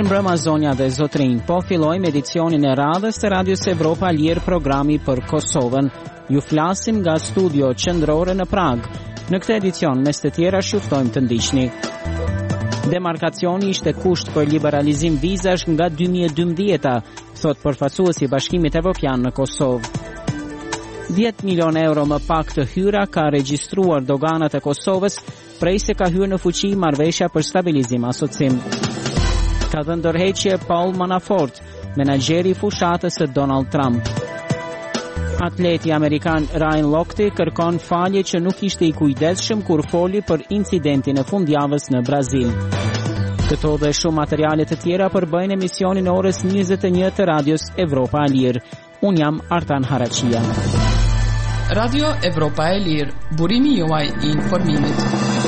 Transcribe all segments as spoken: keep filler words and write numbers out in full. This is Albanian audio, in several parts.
Mirëmbrëma zonja dhe zotrinj, po fillojmë edicionin e radhës të Radios Evropa Lier, programi për Kosovën. Ju flasim nga studio qendrore në Prag. Në këtë edicion, mes të tjera, shuftojmë të ndiqni. Demarkacioni ishte kusht për liberalizim vizash nga dy mijë e dymbëdhjetë, thot përfaqësuesi i Bashkimit Evropian në Kosovë. dhjetë milion euro më pak të hyra ka regjistruar doganat e Kosovës prej se ka hyrë në fuqi marrëveshja për stabilizim asocim. Ka dhënë dorëheqje Paul Manafort, menaxheri i fushatës së Donald Trump. Atleti amerikan Ryan Lochte kërkon falje që nuk ishte i kujdesshëm kur foli për incidentin e fundjavës në Brazil. Këto dhe shumë materiale të tjera përbëjnë emisionin e orës njëzet e një të Radios Evropa e Lirë. Unë jam Artan Haraqia. Radio Evropa e Lirë, burimi juaj i informimit.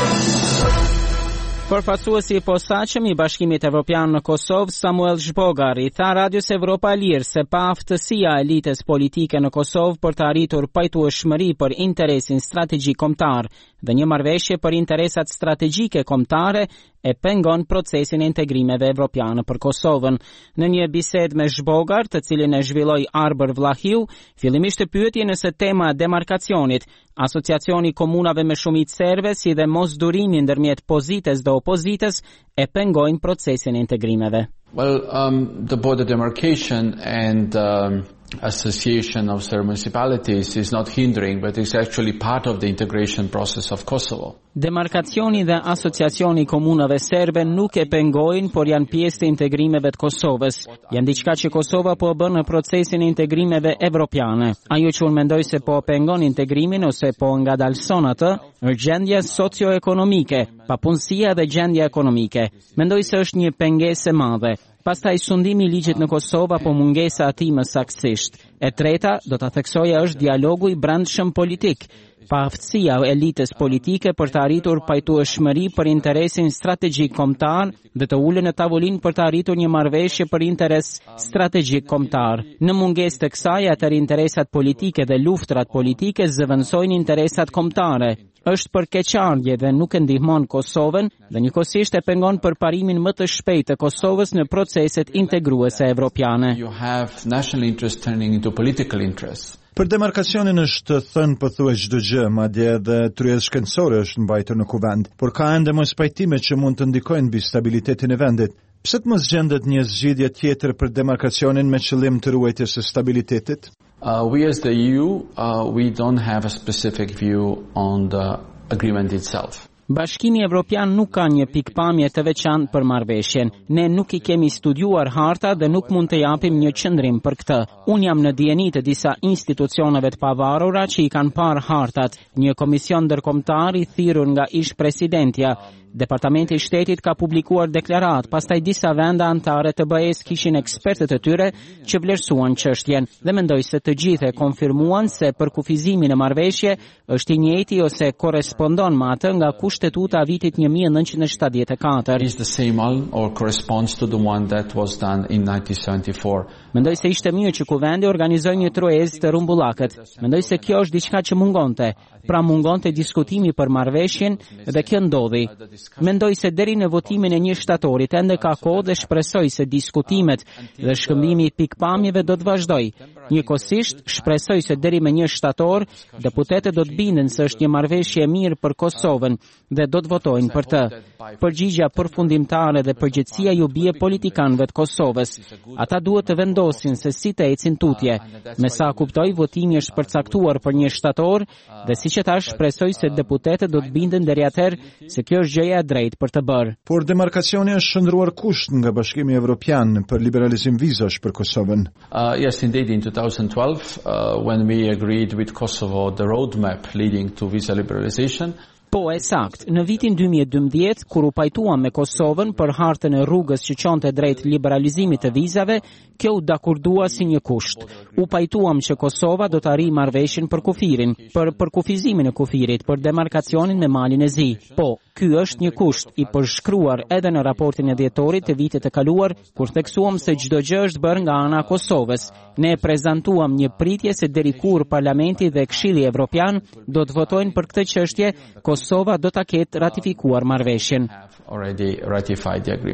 Përfaqësuesi i posaçëm i Bashkimit Evropian në Kosovë, Samuel Zhbogar, i tha Radios Evropa e Lirë se pa aftësia e elites politike në Kosovë për të arritur pajtueshmëri për interesin strategjik kombëtar dhe një marrëveshje për interesat strategjike kombëtare e pengon procesin e integrimeve evropiane për Kosovën. Në një bisedë me Zhbogar, të cilin e zhvilloi Arbër Vlahiu, fillimisht e pyeti nëse tema e demarkacionit, asociacioni komunave me shumicë serbe, si dhe mosdurimi ndërmjet pozites dhe opozitës e pengojnë procesin e integrimeve. Well, um, the border demarcation and um, association of Serb municipalities is not hindering, but it's actually part of the integration process of Kosovo. Demarkacioni dhe asociacioni komunave serbe nuk e pengojnë, por janë pjesë të integrimeve të Kosovës. Janë diçka që Kosova po bën në procesin e integrimeve evropiane. Ajo që unë mendoj se po pengon integrimin ose po ngadalson atë, është gjendja socio-ekonomike, papunësia dhe gjendja ekonomike. Mendoj se është një pengesë e madhe. Pastaj sundimi i ligjit në Kosovë apo mungesa e tij më saktësisht. E treta, do ta theksoja, është dialogu i brendshëm politik, pa aftësia e elitës politike për të arritur pajtueshmëri për interesin strategjik kombëtar dhe të ulën në tavolinë për të arritur një marrëveshje për interes strategjik kombëtar. Në mungesë të kësaj, atëherë interesat politike dhe luftrat politike zëvendësojnë interesat kombëtare. Është për keqardhje dhe nuk e ndihmon Kosovën dhe njëkohësisht e pengon përparimin më të shpejtë të Kosovës në proceset integruese evropiane. You have national interest turning into political interest. Për demarkacionin është thënë pothuajse çdo gjë, madje edhe tryezë shkencore është mbajtur në kuvend, por ka ende mos pajtime që mund të ndikojnë mbi stabilitetin e vendit. Pse të mos gjendet një zgjidhje tjetër për demarkacionin me qëllim të ruajtjes së stabilitetit? Uh, we as the E U, uh, we don't have a specific view on the agreement itself. Bashkimi Evropian nuk ka një pikpamje të veçantë për marrëveshjen. Ne nuk i kemi studiuar harta dhe nuk mund të japim një qendrim për këtë. Unë jam në dijeni të disa institucioneve të pavarura që i kanë parë hartat, një komision ndërkombëtar i thirrur nga ish presidentja. Departamenti i Shtetit ka publikuar deklarat, pastaj disa vende anëtare të B E-s kishin ekspertët e tyre që vlerësuan çështjen dhe mendoj se të gjithë e konfirmuan se përkufizimin e marrëveshje është i njëjti ose korrespondon me atë nga kushtetuta vitit një mijë e nëntëqind e shtatëdhjetë e katër. Is the same or corresponds to the one that was done in nineteen seventy-four. Mendoj se ishte mirë që kuvendi organizoi një truezë të rrumbullakët. Mendoj se kjo është diçka që mungonte. Pra mungonte diskutimi për marrëveshjen dhe kjo ndodhi. Mendoj se deri në votimin e një shtatorit ende ka kohë dhe shpresoj se diskutimet dhe shkëmbimi i pikpamjeve do të vazhdoj. Njëkohësisht, shpresoj se deri me një shtator, deputetët do të bindën se është një marrëveshje e mirë për Kosovën dhe do të votojnë për të. Përgjigja përfundimtare dhe përgjegjësia ju bie politikanëve të Kosovës. Ata duhet të vendosin se si të ecin tutje. Me sa kuptoj, votimi është përcaktuar për një shtator dhe siç e thash, shpresoj se deputetët do të binden deri atëherë se kjo është gjëja e drejtë për të bërë. Por demarkacioni është shndruar kusht nga Bashkimi Evropian për liberalizim vizash për Kosovën. Uh, yes, indeed, in twenty twelve, uh, when we agreed with Kosovo the roadmap leading to visa liberalization. Po, e sakt, në vitin dy mijë e dymbëdhjetë, kur u pajtuam me Kosovën për hartën e rrugës që çonte drejt liberalizimit të vizave, kjo u dakordua si një kusht. U pajtuam që Kosova do të arrijë marrëveshjen për kufirin, për përkufizimin e kufirit, për demarkacionin me Malin e Zi. Po, ky është një kusht i përshkruar edhe në raportin e dhjetorit të vitit të kaluar, kur theksuam se çdo gjë është bërë nga ana e Kosovës. Ne prezantuam një pritje se deri kur Parlamenti dhe Këshilli Evropian do të votojnë për këtë çështje, Kosova do ta ketë ratifikuar marrëveshjen. Already ratified the agreement.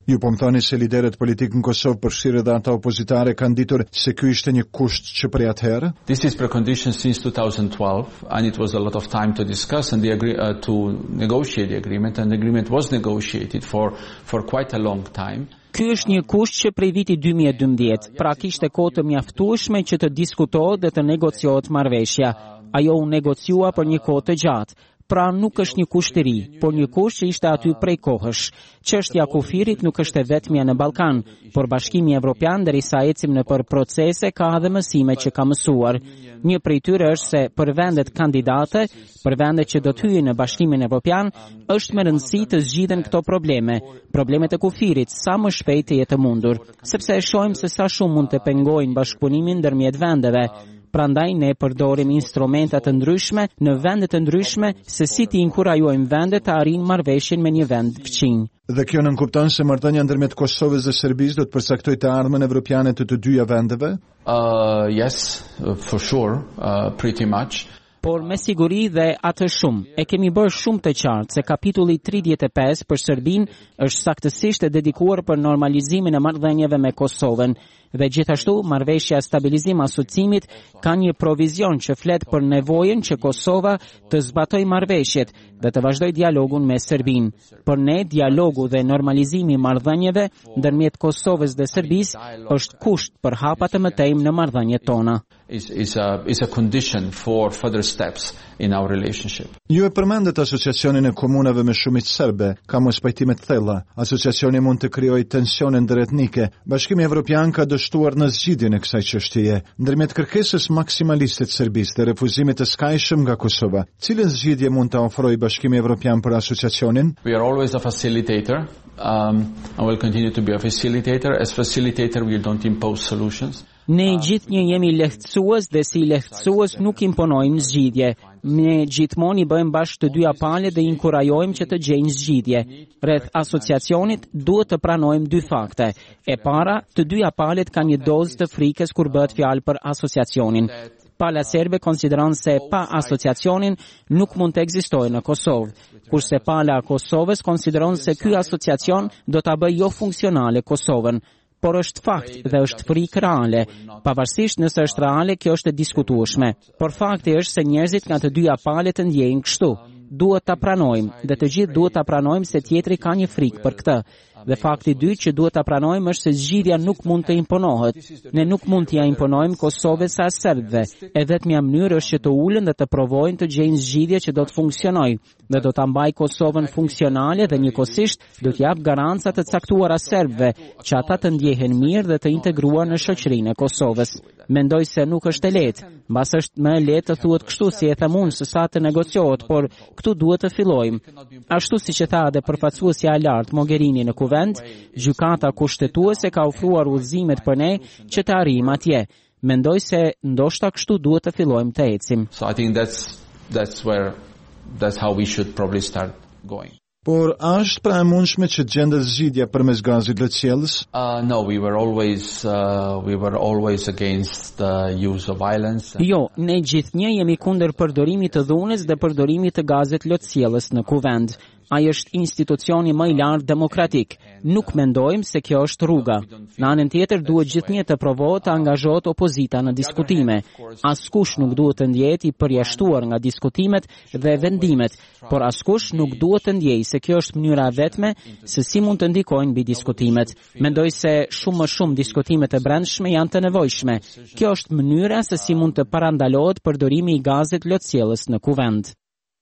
Ju po më thoni se liderët politik në Kosovë përfshirë dhe ata opozitare kanë ditur se ky ishte një kusht që prej atëherë? This is precondition since two thousand twelve, and it was a lot of time to discuss and the agree, uh, to negotiate the agreement, and the agreement was negotiated for for quite a long time. Ky është një kusht që prej vitit dy mijë e dymbëdhjetë, pra kishte kohë të mjaftueshme që të diskutohet dhe të negociohet marrëveshja. Ajo u negociua për një kohë të gjatë. Pra nuk është një kusht i ri, por një kusht që ishte aty prej kohësh. Çështja e kufirit nuk është e vetmja në Ballkan, por Bashkimi Evropian derisa ecim në për procese ka edhe mësime që ka mësuar. Një prej tyre është se për vendet kandidate, për vendet që do të hyjnë në Bashkimin Evropian, është me rëndësi të zgjidhen këto probleme, problemet e kufirit sa më shpejt të jetë mundur, sepse e shohim se sa shumë mund të pengojnë bashkëpunimin ndërmjet vendeve. Prandaj ne përdorim instrumente të ndryshme në vende të ndryshme se si të inkurajojmë vendet të arrijnë marrëveshjen me një vend fqinj. Dhe kjo nënkupton se marrëdhënia ndërmjet Kosovës dhe Serbisë do të përcaktojë të ardhmen evropiane të të dyja vendeve? Uh, yes, for sure, uh, pretty much. Por me siguri dhe atë shumë. E kemi bërë shumë të qartë se kapitulli tridhjetë e pesë për Serbinë është saktësisht e dedikuar për normalizimin e marrëdhënieve me Kosovën. Dhe gjithashtu, marrëveshja e stabilizim asocimit ka një provizion që flet për nevojën që Kosova të zbatoj marrëveshjet dhe të vazhdoj dialogun me Serbinë. Për ne, dialogu dhe normalizimi i marrëdhënieve ndërmjet Kosovës dhe Serbisë është kusht për hapa të mëtejmë në marrëdhëniet tona. Is, is, a, is a condition for further steps in our relationship. Ju e përmendet asociacionin e komunave me shumicë serbe, ka mos pajtime të thella. Asociacioni mund të krijojë tensione ndëretnike. Bashkimi Evropian ka dështuar në zgjidhjen e kësaj çështjeje, ndërmjet kërkesës maksimaliste të Serbisë dhe refuzimit të skajshëm nga Kosova. Cilën zgjidhje mund ta ofrojë Bashkimi Evropian për asociacionin? We are always a facilitator. Um, and will continue to be a facilitator. As facilitator, we don't impose solutions. Ne gjithnjë jemi lehtësues dhe si lehtësues nuk imponojmë zgjidhje. Ne gjithmonë i bëjmë bashkë të dyja palët dhe inkurajojmë që të gjejnë zgjidhje. Rreth asociacionit duhet të pranojmë dy fakte. E para, të dyja palët kanë një dozë të frikës kur bëhet fjalë për asociacionin. Pala serbe konsideron se pa asociacionin nuk mund të ekzistojë në Kosovë, kurse pala e Kosovës konsideron se ky asociacion do ta bëjë jo funksionale Kosovën. Por është fakt dhe është frikë reale. Pavarësisht nëse është reale, kjo është e diskutueshme. Por fakti është se njerëzit nga të dyja palët të ndjejnë kështu. Duhet ta pranojmë dhe të gjithë duhet ta pranojmë se tjetri ka një frikë për këtë. Dhe fakti i dytë që duhet ta pranojmë është se zgjidhja nuk mund të imponohet. Ne nuk mund t'ia imponojmë Kosovës as serbëve. E vetmja mënyrë është që të ulen dhe të provojnë të gjejnë zgjidhje që do të funksionojë dhe do ta mbajë Kosovën funksionale dhe njëkohësisht do të jap garanca të caktuara serbëve që ata të ndjehen mirë dhe të integruar në shoqërinë e Kosovës. Mendoj se nuk është e lehtë, mbas është më e lehtë të thuhet kështu si e them unë se sa të negociohet, por këtu duhet të fillojmë. Ashtu siç e tha edhe përfaqësuesja e lartë Mogherini në kuvend, gjykata kushtetuese ka ofruar udhëzimet për ne që të arrijmë atje. Mendoj se ndoshta kështu duhet të fillojmë të ecim. So I think that's that's where that's how we should probably start going. Por a është pra e mundshme që të gjendet zgjidhja përmes gazit lëtësjellës? Uh, no, we were always uh, we were always against the use of violence. Jo, ne gjithnjë jemi kundër përdorimit të dhunës dhe përdorimit të gazit lëtësjellës në kuvend. Ai është institucioni më i lartë demokratik. Nuk mendojmë se kjo është rruga. Në anën tjetër duhet gjithnjë të provohet të angazhohet opozita në diskutime. Askush nuk duhet të ndjehet i përjashtuar nga diskutimet dhe vendimet, por askush nuk duhet të ndjejë se kjo është mënyra e vetme se si mund të ndikojnë mbi diskutimet. Mendoj se shumë më shumë diskutimet e brendshme janë të nevojshme. Kjo është mënyra se si mund të parandalohet përdorimi i gazit lotësjellës në kuvend.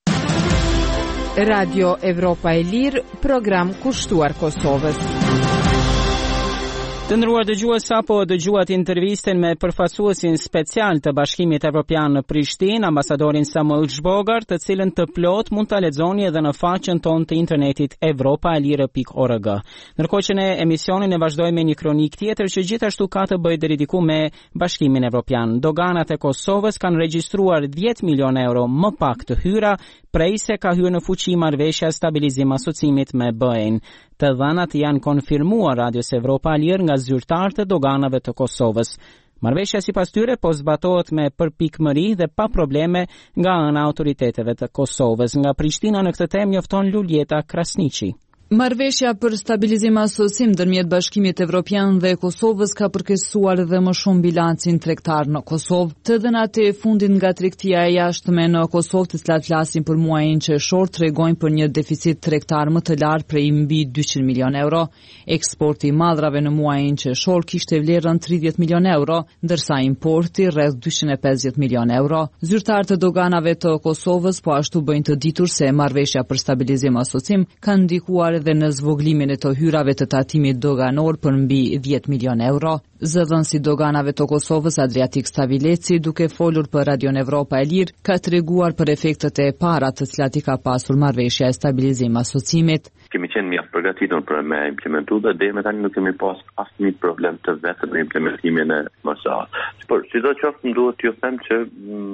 Radio Evropa e Lirë, program kushtuar Kosovës. Të nderuar dëgjues, sapo dëgjuat intervistën me përfaqësuesin special të Bashkimit Evropian në Prishtinë, ambasadorin Samuel Zhbogar, të cilën të plot mund ta lexoni edhe në faqen tonë të internetit evropa e lirë pikë org. Ndërkohë që ne emisionin e vazhdojmë me një kronik tjetër që gjithashtu ka të bëjë dedikuar me Bashkimin Evropian. Doganat e Kosovës kanë regjistruar dhjetë milionë euro më pak të hyra prej se ka hyrë në fuqi marrëveshja stabilizim asocimit me B E-n. Të dhënat janë konfirmuar Radios Evropa e Lirë nga zyrtarët e doganave të Kosovës. Marrëveshja sipas tyre po zbatohet me përpikmëri dhe pa probleme nga ana autoriteteve të Kosovës. Nga Prishtina në këtë temë njofton Luljeta Krasniqi. Marrëveshja për stabilizim asosim ndërmjet Bashkimit Evropian dhe Kosovës ka përkeqësuar edhe më shumë bilancin tregtar në Kosovë. Të dhënat e fundit nga tregtia e jashtme në Kosovë, të cilat flasin për muajin qershor, tregojnë për një deficit tregtar më të lartë prej mbi dyqind milion euro. Eksporti i madrave në muajin qershor kishte vlerën tridhjetë milion euro, ndërsa importi rreth dyqind e pesëdhjetë milion euro. Zyrtarët e doganave të Kosovës po ashtu bëjnë të ditur se marrëveshja për stabilizim asosim ka ndikuar dhe në zvoglimin e të hyrave të tatimit doganor për mbi dhjetë milion euro. Zëdhënësi doganave të Kosovës Adriatik Stavileci, duke folur për Radion Evropa e Lirë, ka treguar për efektet e para të cilat i ka pasur marrëveshja e stabilizim asocimit. Kemi qenë mjaft përgatitur për me implementu dhe deri më tani nuk kemi pas asnjë problem të vetëm në implementimin e M S A-s. Por sidoqoftë më duhet t'ju them që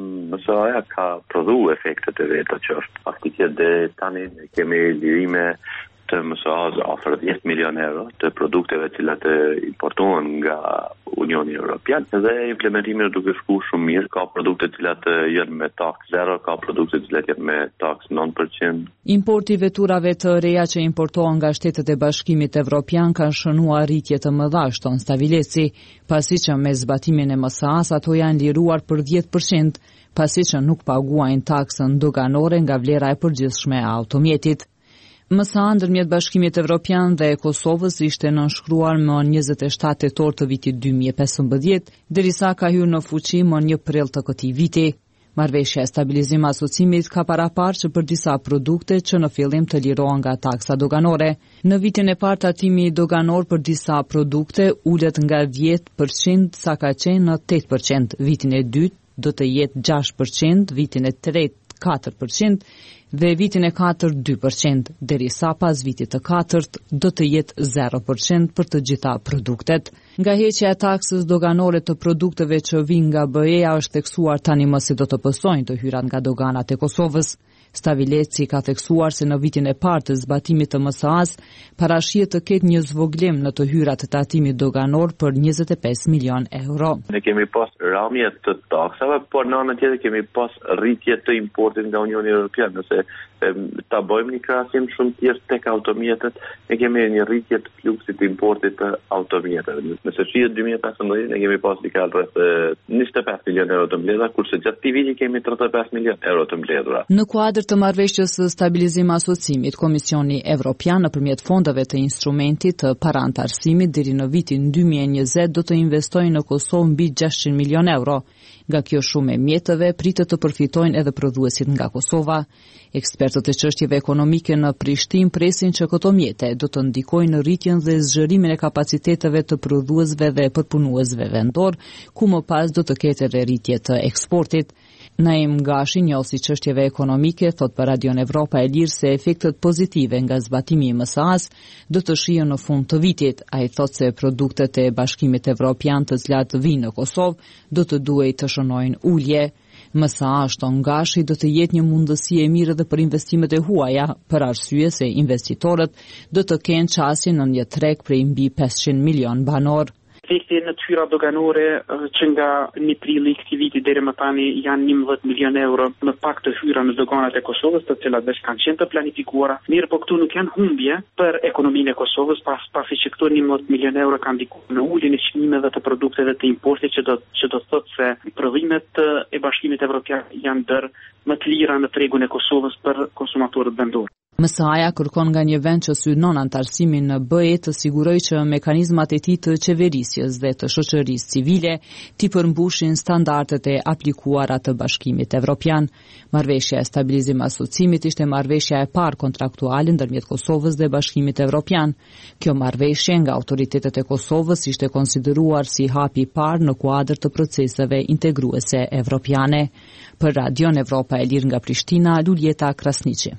M S A-ja ka prodhuar efektet e veta që është faktikisht dhe tani kemi lirime të M S A-s afër dhjetë milion euro të produkteve të cilat importohen nga Unioni Evropian dhe implementimi është duke shkuar shumë mirë. Ka produkte të cilat janë me taks zero, ka produkte të cilat janë me taks nëntë përqind. Importi veturave të reja që importohen nga shtetet e Bashkimit Evropian kanë shënuar rritje të mëdha, shton Stavileci, pasi që me zbatimin e M S A-s ato janë liruar për dhjetë përqind, pasi që nuk paguajnë taksën doganore nga vlera e përgjithshme e automjetit. M S A ndërmjet Bashkimit Evropian dhe Kosovës ishte nënshkruar më njëzet e shtatë tetor të vitit dy mijë e pesëmbëdhjetë, derisa ka hyrë në fuqi më një prill të këtij viti. Marrëveshja e stabilizim asocimit ka paraparë që për disa produkte që në fillim të lirohen nga taksa doganore. Në vitin e parë tatimi doganor për disa produkte ulet nga dhjetë përqind sa ka qenë në tetë përqind. Vitin e dytë do të jetë gjashtë përqind, vitin e tretë katër përqind dhe vitin e katërt dy përqind, derisa pas vitit të katërt do të jetë zero përqind për të gjitha produktet. Nga heqja e taksës doganore të produkteve që vijnë nga B E-ja është theksuar tani më se do të pësojnë të hyrat nga doganat e Kosovës. Stavileci ka theksuar se në vitin e parë të zbatimit të M S A-s parashihet të ketë një zvoglim në të hyrat të tatimit doganor për njëzet e pesë milion euro. Ne kemi pas rramje të taksave, por në anën tjetër kemi pas rritje të importit nga Unioni Evropian. Nëse e, ta bëjmë një krahasim shumë tjetër tek automjetet, ne kemi një rritje të fluksit të importit të automjeteve. Nëse shihet dy mijë e pesëmbëdhjetë ne kemi pas dika rreth njëzet e pesë milion euro të mbledhura, kurse gjatë këtij viti kemi tridhjetë e pesë milion euro të mbledhura. Në kuadër të marrëveshjes së stabilizim asocimit, Komisioni Evropian nëpërmjet fondeve të instrumentit të parantarësimit deri në vitin dy mijë e njëzet do të investojë në Kosovë mbi gjashtëqind milion euro. Nga kjo shumë e mjetëve pritet të përfitojnë edhe prodhuesit nga Kosova. Ekspertët e çështjeve ekonomike në Prishtinë presin që këto mjete do të ndikojnë në rritjen dhe zgjerimin e kapaciteteve të prodhuesve dhe përpunuesve vendor, ku më pas do të ketë edhe rritje të eksportit. Naim Gashi, njohësi çështjeve ekonomike, thot për Radion Evropa e Lirë se efektet pozitive nga zbatimi i M S A-s do të shihen në fund të vitit. Ai thot se produktet e Bashkimit Evropian të cilat vijnë në Kosovë do të duhej të shënojnë ulje. M S A, shton Gashi, do të jetë një mundësi e mirë edhe për investimet e huaja, për arsye se investitorët do të kenë qasje në një treg prej mbi pesëqind milion banor. Efekti në të hyra doganore që nga një prilli i këtij viti deri më tani janë njëmbëdhjetë milion euro më pak të hyra në doganat e Kosovës, të cilat veç kanë qenë të planifikuara. Mirë, po këtu nuk janë humbje për ekonominë e Kosovës, pas pasi që këtu njëmbëdhjetë milion euro kanë ndikuar në uljen e çmimeve të produkteve të importit, që do që do thotë se prodhimet e Bashkimit Evropian janë ndër më të lira në tregun e Kosovës për konsumatorët vendor. M S A-ja kërkon nga një vend që synon antarësimin në B E të sigurojë që mekanizmat e tij të qeverisjes dhe të shoqërisë civile t'i përmbushin standardet e aplikuara të Bashkimit Evropian. Marrëveshja e stabilizim asocimit ishte marrëveshja e parë kontraktuale ndërmjet Kosovës dhe Bashkimit Evropian. Kjo marrëveshje nga autoritetet e Kosovës ishte konsideruar si hapi i parë në kuadër të proceseve integruese evropiane. Për Radion Evropa e Lirë nga Prishtina, Luljeta Krasniqi.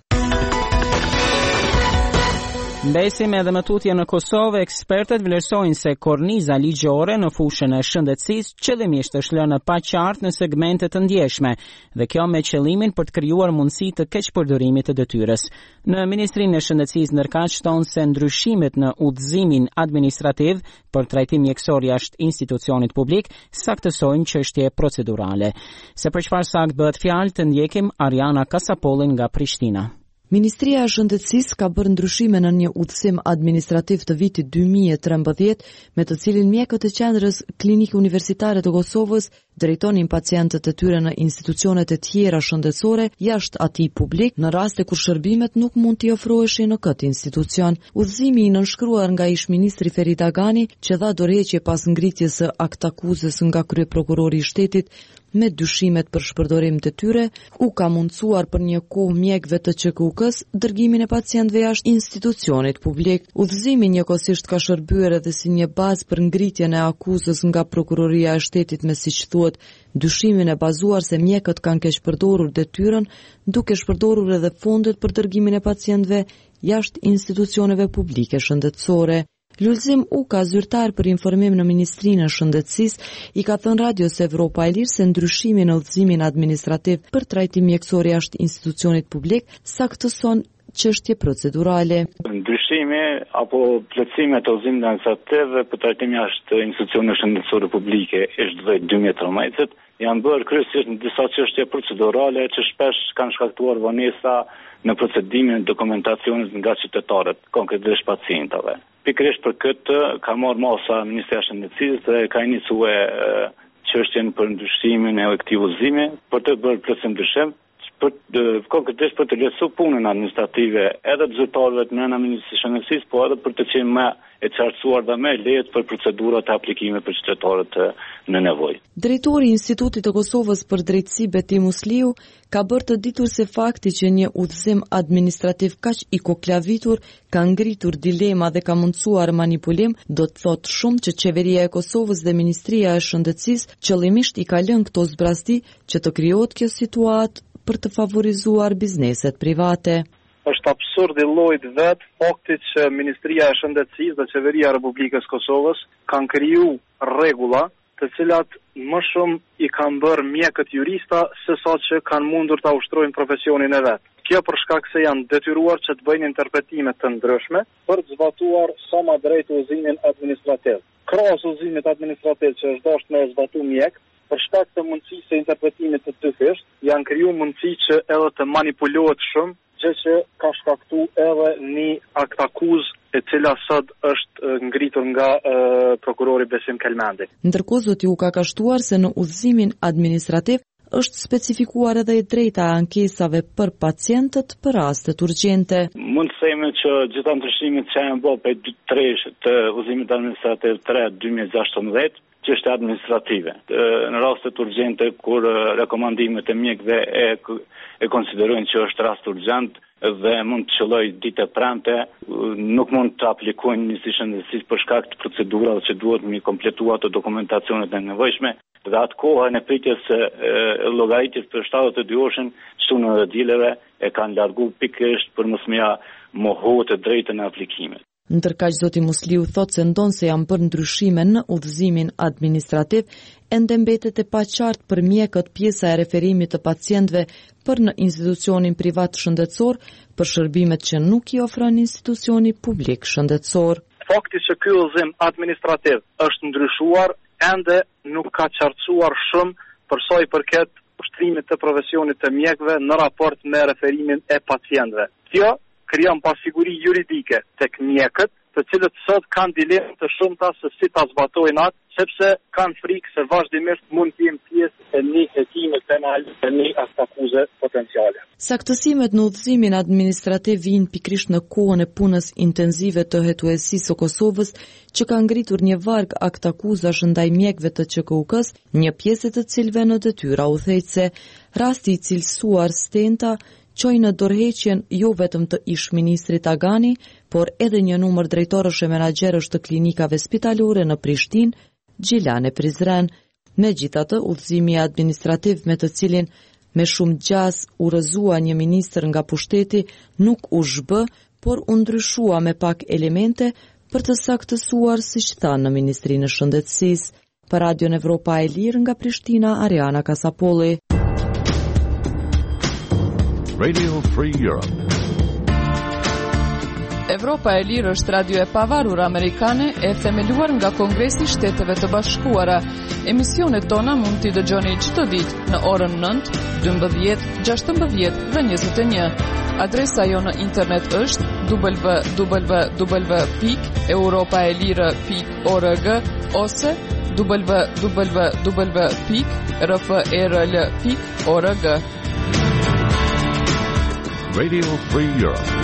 Mbesim edhe më tutje në Kosovë, ekspertët vlerësojnë se korniza ligjore në fushën e shëndetësisë qëllimisht është lënë pa qartë në segmente të ndjeshme, dhe kjo me qëllimin për të krijuar mundësi të keqpërdorimit të detyrës. Në Ministrinë e Shëndetësisë ndërkaq thonë se ndryshimet në udhëzimin administrativ për trajtim mjekësor jashtë institucionit publik saktësojnë çështje procedurale. Se për çfarë sakt bëhet fjalë, të ndjekim Ariana Kasapollin nga Prishtina. Ministria e Shëndetësisë ka bërë ndryshime në një udhëzim administrativ të vitit dy mijë e trembëdhjetë, me të cilin mjekët e Qendrës Klinike Universitare të Kosovës drejtonin pacientët e tyre në institucionet e tjera shëndetësore jashtë atij publik në raste kur shërbimet nuk mund t'i ofroheshin në këtë institucion. Udhëzimi i nënshkruar nga ish-ministri Ferit Agani, që dha dorëheqje pas ngritjes së aktakuzës nga kryeprokurori i shtetit me dyshimet për shpërdorim të tyre, u ka mundësuar për një kohë mjekëve të Q K U-s dërgimin e pacientëve jashtë institucionit publik. Udhëzimi njëkohësisht ka shërbyer edhe si një bazë për ngritjen e akuzës nga prokuroria e shtetit me, siç thuhet, dyshimin e bazuar se mjekët kanë keq përdorur detyrën, duke shpërdorur edhe fondet për dërgimin e pacientëve jashtë institucioneve publike shëndetësore. Lulzim U ka zyrtar për informim në Ministrinë e Shëndetësisë i ka thënë Radios Evropa e Lirë se ndryshimi në udhëzimin administrativ për trajtim mjekësor jashtë institucionit publik saktëson çështje procedurale. Ndryshimi apo plotësimi të udhëzimit administrativ për trajtim jashtë institucioneve shëndetësore publike është dhjetë dy mijë e trembëdhjetë janë bërë kryesisht në disa çështje procedurale që shpesh kanë shkaktuar vonesa në procedimin e dokumentacionit nga qytetarët, konkretisht pacientëve. Pikërisht për këtë ka marrë masa Ministria e Shëndetësisë dhe ka iniciuar çështjen për ndryshimin e këtij udhëzimi për të bërë plotësim ndryshim, për konkretisht për të lehtësuar punën administrative edhe të zyrtarëve të nëna Ministrisë së Shëndetësisë, po edhe për të qenë më e qartësuar dhe më lehtë për procedurat e aplikimit për qytetarët në nevojë. Drejtori i Institutit të Kosovës për Drejtësi Beti Musliu ka bërë të ditur se fakti që një udhëzim administrativ kaq i koklavitur ka ngritur dilema dhe ka mundësuar manipulim, do të thotë shumë që Qeveria e Kosovës dhe Ministria e Shëndetësisë qëllimisht i ka lënë këto zbrasti që të krijohet kjo situatë për të favorizuar bizneset private. Është absurd i llojit vet fakti që Ministria e Shëndetësisë dhe Qeveria e Republikës Kosovës kanë kriju rregulla të cilat më shumë i kanë bërë mjekët jurista se sa që kanë mundur ta ushtrojnë profesionin e vet. Kjo për shkak se janë detyruar që të bëjnë interpretime të ndryshme për të zbatuar sa më drejt udhëzimin administrativ. Krahas udhëzimit administrativ që është dashur me zbatu mjek, për shkak të mundësisë së interpretimit të dyfisht, janë krijuar mundësi që edhe të manipulohet shumë, gjë që ka shkaktuar edhe një aktakuzë e cila sot është ngritur nga e, prokurori Besim Kelmendi. Ndërkohë zoti u ka kashtuar se në udhëzimin administrativ është specifikuar edhe e drejta e ankesave për pacientët për rastet urgjente. Mund të themi që gjitha ndryshimet që janë bërë për tre të udhëzimit administrativ tre dy mijë e gjashtëmbëdhjetë, që është administrative. Në rastet urgjente kur rekomandimet e mjekëve e, e konsiderojnë që është rast urgjent dhe mund të qëlloj ditë e premte, nuk mund të aplikojnë Ministrisë së Shëndetësisë për shkak të procedurave që duhet mi kompletuar të dokumentacionet e nevojshme, dhe atë kohë në pritjes së llogaritjes për shtatëdhjetë e dy orëshin, çunën e dileve e kanë largu pikërisht për mos më mohohet të drejtën e aplikimit. Ndërkaq zoti Musliu thotë se ndonë se janë bërë ndryshime në udhëzimin administrativ, ende mbetet e paqartë për mjekët pjesa e referimit të pacientëve për në institucionin privat shëndetësor për shërbimet që nuk i ofron institucioni publik shëndetësor. Fakti që ky udhëzim administrativ është ndryshuar ende nuk ka qartësuar shumë për sa i përket ushtrimit të profesionit të mjekëve në raport me referimin e pacientëve. Kjo krijon pasiguri juridike tek mjekët, të cilët sot kanë dilema të shumta se si ta zbatojnë atë, sepse kanë frikë se vazhdimisht mund të jenë pjesë e një hetime penale e një aktakuze potenciale. Saktësimet në udhëzimin administrativ vijnë pikërisht në kohën e punës intenzive të hetuesisë së Kosovës, që ka ngritur një varg aktakuzash ndaj mjekëve të Q K U-s, një pjesë të cilëve në detyra udhëheqëse. Rasti i cilësuar stenta qoj në dorëheqjen jo vetëm të ish-ministrit Agani, por edhe një numër drejtorësh e menaxherësh të klinikave spitalore në Prishtinë, Gjilane Prizren. Megjithatë, udhëzimi administrativ me të cilin me shumë gjas u rrëzua një ministër nga pushteti nuk u zhbë, por u ndryshua me pak elemente për të saktësuar siç thanë në Ministrinë e Shëndetësisë. Për Radion Evropa e Lirë nga Prishtina, Ariana Kasapolli. Radio Free Europe. Evropa e Lirë është radio e pavarur amerikane e themeluar nga Kongresi i Shteteve të Bashkuara. Emisionet tona mund t'i dëgjoni çdo ditë në orën nëntë, dymbëdhjetë, gjashtëmbëdhjetë dhe njëzet e një. Adresa jo në internet është w w w pikë europaelire pikë org ose w w w pikë r f e r l pikë org. Radio Free Europe.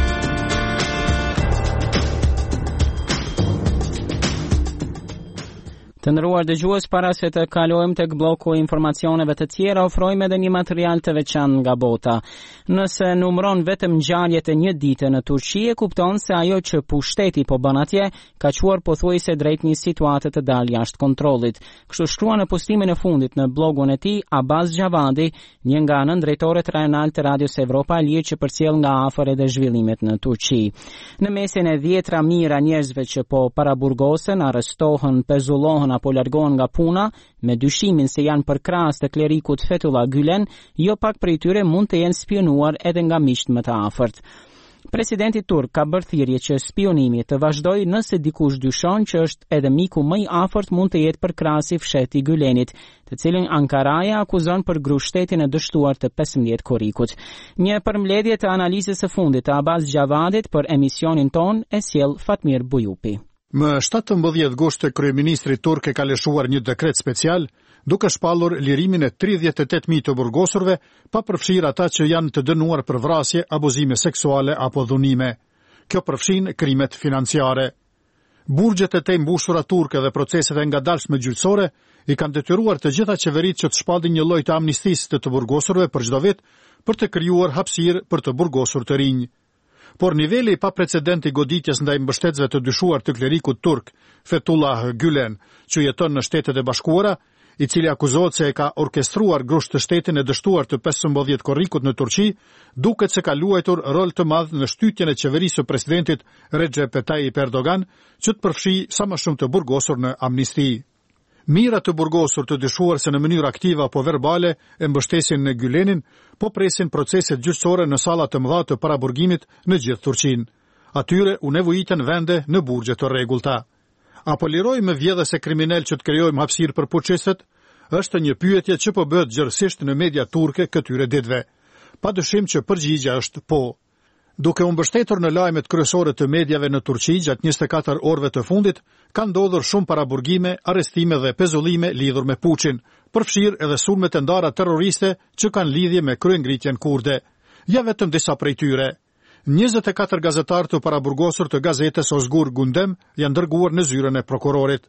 Të nderuar dëgjues, para se të kalojmë tek bloku i informacioneve të tjera, ofrojmë edhe një material të veçantë nga bota. Nëse numëron vetëm ngjarjet e një dite në Turqi, e kupton se ajo që pushteti po bën atje ka quar pothuajse drejt një situate të dalë jashtë kontrollit. Kështu shkruan në postimin e fundit në blogun e tij Abaz Gjavadi, një nga nëndrejtorët rajonal të Radios Evropa e Lirë që përcjell nga afër edhe zhvillimet në Turqi. Në mesin e dhjetra mijëra njerëzve që po paraburgosen, arrestohen, pezullohen apo largohen nga puna, me dyshimin se janë përkrahas të klerikut Fethullah Gülen, jo pak prej tyre mund të jenë spionuar edhe nga miqtë më të afërt. Presidenti turk ka bërë thirrje që spionimi të vazhdojë nëse dikush dyshon që është edhe miku më i afërt mund të jetë përkrahasi fshehti Gülenit, të cilin Ankaraja akuzon për grushtetin e dështuar të pesëmbëdhjetë korrikut. Një përmbledhje të analizës së fundit të Abaz Gjavadit për emisionin ton e sjell Fatmir Bujupi. Më shtatëmbëdhjetë gusht kryeministri turk e ka lëshuar një dekret special, duke shpallur lirimin e tridhjetë e tetë mijë të burgosurve, pa përfshirë ata që janë të dënuar për vrasje, abuzime seksuale apo dhunime. Kjo përfshin krimet financiare. Burgjet e tej mbushura turke dhe proceset e ngadalshme gjyqësore i kanë detyruar të gjitha qeveritë që të shpallin një lloj të amnistisë të të burgosurve për çdo vit, për të krijuar hapësirë për të burgosur të rinj. Por niveli i paprecedent i goditjes ndaj mbështetësve të dyshuar të klerikut turk, Fethullah Gülen, që jeton në Shtetet e Bashkuara, i cili akuzohet se e ka orkestruar grusht të shtetin e dështuar të pesëmbëdhjetë korrikut në Turqi, duket se ka luajtur rol të madh në shtytjen e qeverisë së presidentit Recep Tayyip Erdogan, që të përfshi sa më shumë të burgosur në amnisti. Mira të burgosur të dyshuar se në mënyrë aktive apo verbale e mbështesin në Gülenin, po presin proceset gjyqësore në salla të mëdha të paraburgimit në gjithë Turqinë. Atyre u nevojiten vende në burgje të rregullta. Apo lirojmë vjedhës e kriminal që të krijojmë hapësirë për puçistët? Është një pyetje që po bëhet gjërësisht në media turke këtyre ditëve. Padyshim që përgjigjja është po. Duke u mbështetur në lajmet kryesore të medjave në Turqi gjatë njëzet e katër orëve të fundit, kanë ndodhur shumë paraburgime, arrestime dhe pezullime lidhur me puçin, përfshirë edhe sulmet e ndara terroriste që kanë lidhje me kryengritjen kurde. Ja vetëm disa prej tyre. njëzet e katër gazetarë të paraburgosur të gazetës Ozgur Gundem janë dërguar në zyrën e prokurorit.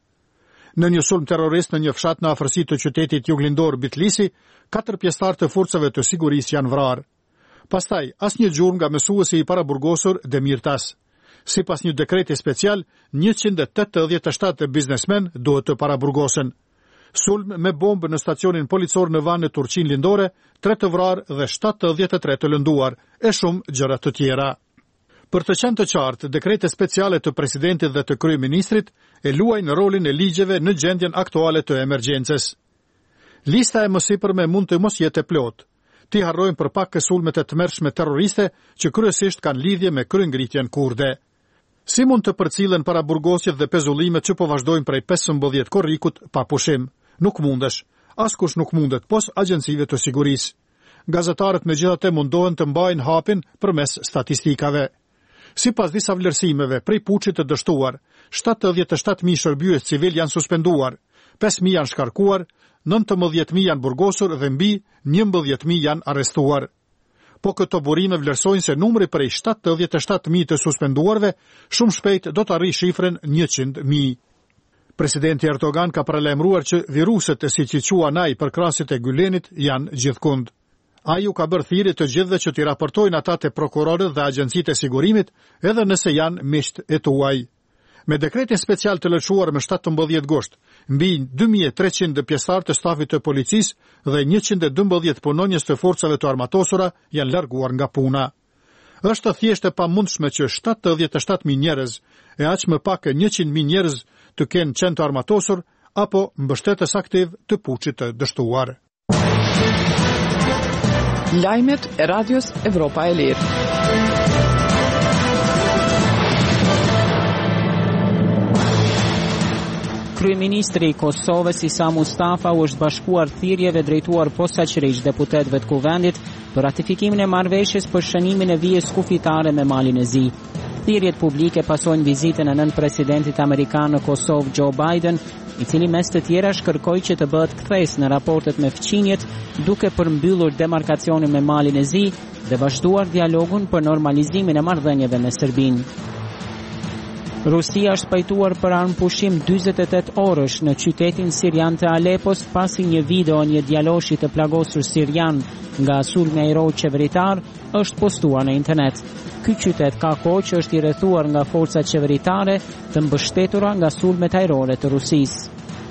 Në një sulm terrorist në një fshat në afërsi të qytetit juglindor Bitlisi, katër pjesëtar të forcave të sigurisë janë vrarë. Pastaj, asnjë gjurmë nga mësuesi i paraburgosur Demir Tas. Sipas një dekreti special, njëqind e tetëdhjetë e shtatë biznesmen duhet të paraburgosen. Sulm me bombë në stacionin policor në Van në Turqinë lindore, tre të vrarë dhe shtatëdhjetë e tre të lënduar, e shumë gjëra të tjera. Për të qenë të qartë, dekrete speciale të presidentit dhe të kryeministrit e luajnë rolin e ligjeve në gjendjen aktuale të emergjencës. Lista e mësipërme mund të mos jetë e plotë. Ti harrojmë për pak sulmet e tmerrshme terroriste që kryesisht kanë lidhje me kryengritjen kurde. Si mund të përcillen paraburgosjet dhe pezullimet që po vazhdojnë prej pesëmbëdhjetë korrikut pa pushim? Nuk mundesh. Askush nuk mundet, pos agjencive të sigurisë. Gazetarët megjithatë mundohen të mbajnë hapin përmes statistikave. Sipas disa vlerësimeve, prej puçit të dështuar, shtatëdhjetë e shtatë mijë shërbyes civil janë suspenduar, pesë mijë janë shkarkuar, nëntëmbëdhjetë mijë janë burgosur dhe mbi njëmbëdhjetë mijë janë arrestuar. Po këto burime vlerësojnë se numri prej shtatëdhjetë e shtatë mijë të suspenduarve shumë shpejt do të arrijë shifrën njëqind mijë. Presidenti Erdogan ka paralajmëruar që viruset e siç i quan ai për krahasit e Gülenit janë gjithkund. Ai u ka bërë thirrje të gjithëve që t'i raportojnë ata te prokurorët dhe agjencitë e sigurimit, edhe nëse janë miqtë e tuaj. Me dekretin special të lëshuar më shtatëmbëdhjetë gusht, mbi dy mijë e treqind pjesëtar të stafit të policisë dhe njëqind e dymbëdhjetë punonjës të forcave të armatosura janë larguar nga puna. Është thjesht e pamundshme që shtatëdhjetë e shtatë mijë njerëz e aq më pak e njëqind mijë njerëz të kenë qenë të armatosur apo mbështetës aktiv të puçit të dështuar. Lajmet e Radios Evropa e Lirë. Kryeministri i Kosovës Isa Mustafa u është bashkuar thirrjeve drejtuar posaçërisht deputetëve të kuvendit për ratifikimin e marrëveshjes për shënimin e vijës kufitare me Malin e Zi. Thirrjet publike pasojnë vizitën e nën presidentit amerikan në Kosovë Joe Biden, i cili mes të tjera shkërkoi që të bëhet kthes në raportet me fqinjet, duke përmbyllur demarkacionin me Malin e Zi dhe vazhduar dialogun për normalizimin e marrëdhënieve me Serbinë. Rusia është pajtuar për armë pushim dyzet e tetë orësh në qytetin sirian të Alepos pasi një video një djaloshi të plagosur sirian nga sulmi ajror qeveritar është postuar në internet. Ky qytet ka kohë që është i rrethuar nga forcat qeveritare të mbështetura nga sulmet ajrore të Rusisë.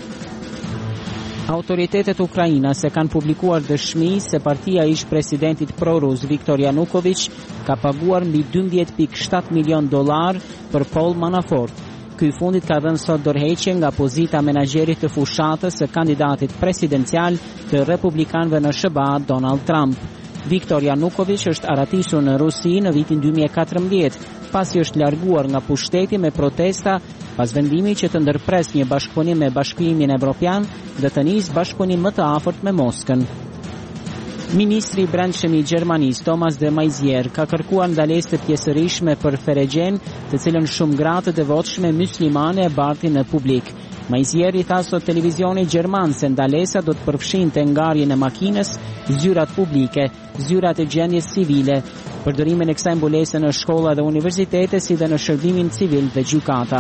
Autoritetet ukrainase kanë publikuar dëshmi se partia e ish-presidentit prorus Viktor Yanukovych ka paguar mbi dymbëdhjetë pikë shtatë milion dollar për Paul Manafort. Ky fundit ka dhënë sot dorëheqje nga pozita menaxherit të fushatës së kandidatit presidencial të republikanëve në S B A Donald Trump. Viktor Yanukovych është aratisur në Rusi në vitin dy mijë e katërmbëdhjetë, pasi është larguar nga pushteti me protesta pas vendimit që të ndërpres një bashkëpunim me Bashkimin Evropian dhe të nisë bashkëpunim më të afërt me Moskën. Ministri i Brendshëm i Gjermanisë Thomas de Maizière ka kërkuar ndalesë të pjesërishtme për Feregjen, të cilën shumë gra të devotshme myslimane e bartin në publik. Maizière i tha sot televizionit gjerman se ndalesa do të përfshinte ngarjen e makinës, zyrat publike, zyrat e gjendjes civile, përdorimin e kësaj mbulese në shkolla dhe universitete si dhe në shërbimin civil dhe gjykata.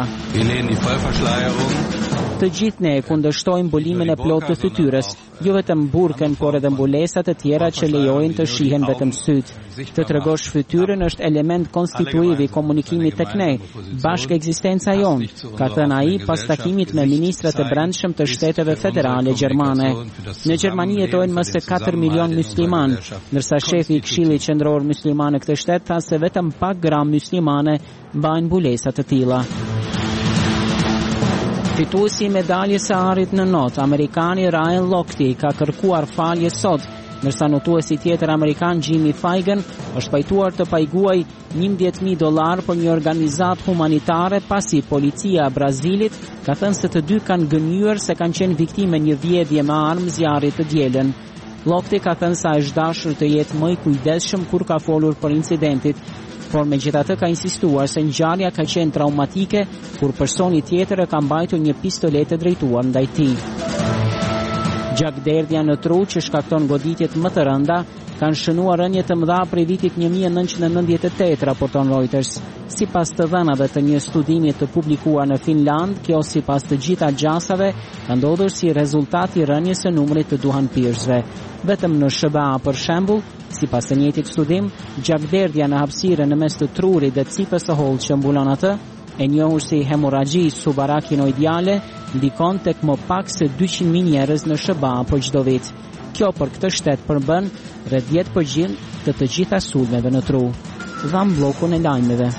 Të gjithë ne kundërshtojmë mbulumin e plotë të fytyrës, jo vetëm burkën, por edhe mbulesat e tjera që lejojnë të shihen vetëm syt. Të tregosh fytyrën është element konstituiv i komunikimit tek ne, bashkë ekzistenca jonë, ka thënë ai pas takimit me ministrat e brendshëm të shteteve federale gjermane. Në Gjermani jetojnë më se katër milion musliman, ndërsa shefi i Këshillit Qendror Musliman në këtë shtet tha se vetëm pak gra muslimane mbajnë mbulesa të tilla. Fituesi i medaljes së arrit në not, amerikani Ryan Lochte ka kërkuar falje sot, ndërsa notuesi tjetër amerikan Jimmy Fagan është pajtuar të paguajë njëmbëdhjetë mijë dollar për një organizatë humanitare pasi policia e Brazilit ka thënë se të dy kanë gënjur se kanë qenë viktime një vjedhje me armë zjarri të dielën. Lochte ka thënë se është dashur të jetë më i kujdesshëm kur ka folur për incidentit, por megjithatë ka insistuar se ngjarja ka qenë traumatike kur personi tjetër e ka mbajtur një pistolet të drejtuar ndaj tij. Gjakderdhja në tru që shkakton goditjet më të rënda kanë shënuar rënje të mëdha prej vitit një mijë e nëntëqind e nëntëdhjetë e tetë, raporton Reuters. Sipas të dhënave të një studimi të publikuar në Finland, kjo sipas të gjitha gjasave ka ndodhur si rezultat i rënies së numrit të duhanpirësve. Vetëm në S B A, për shembull, sipas të njëjtit studim, gjakderdhja në hapësirën në mes të trurit dhe cipës së hollë që mbulon atë, e njohur si hemorragji subarakinoidiale, ndikon tek më pak se dyqind mijë njerëz në S B A për çdo vit. Kjo për këtë shtet përbën rreth dhjetë përqind të të gjitha sulmeve në tru. Dham bllokun e lajmeve.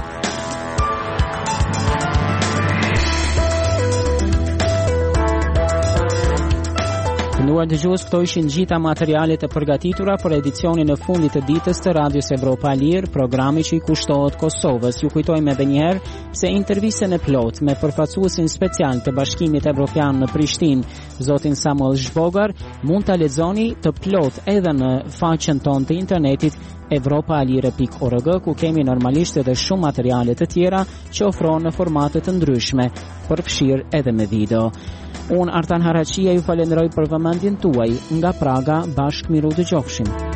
Nduar dëgjues, këto ishin gjitha materialet e përgatitura për edicionin e fundit të ditës të Radios Evropa Lir, programi që i kushtohet Kosovës. Ju kujtojmë edhe një herë se intervistën e plot me përfaqësuesin special të Bashkimit Evropian në Prishtinë, zotin Samuel Zhbogar, mund ta lexoni të plot edhe në faqen tonë të internetit evropaalire pikë org, ku kemi normalisht edhe shumë materiale të tjera që ofrohen në formate të ndryshme, përfshirë edhe me video. Unë Artan Haraqia ju falenderoj për vëmendjen tuaj. Nga Praga, bashkë miru dëgjofshim.